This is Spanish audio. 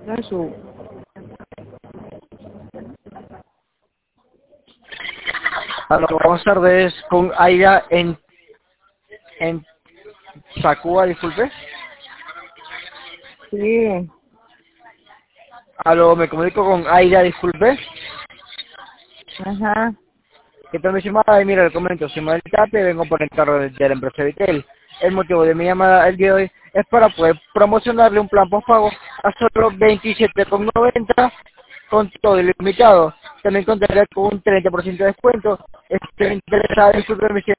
No su. Aló, buenas tardes, con Aida en Sacuba, disculpe. Sí. Aló, me comunico con Aida, disculpe. Ajá. ¿Qué tal mi llamada? Mira, le comento, soy Manuel Tape, vengo por el carro de la empresa Vitel. El motivo de mi llamada el día de hoy es para poder promocionarle un plan postpago a solo 27,90 con todo ilimitado. También contaré con un 30% de descuento. Estoy interesado en su permisión.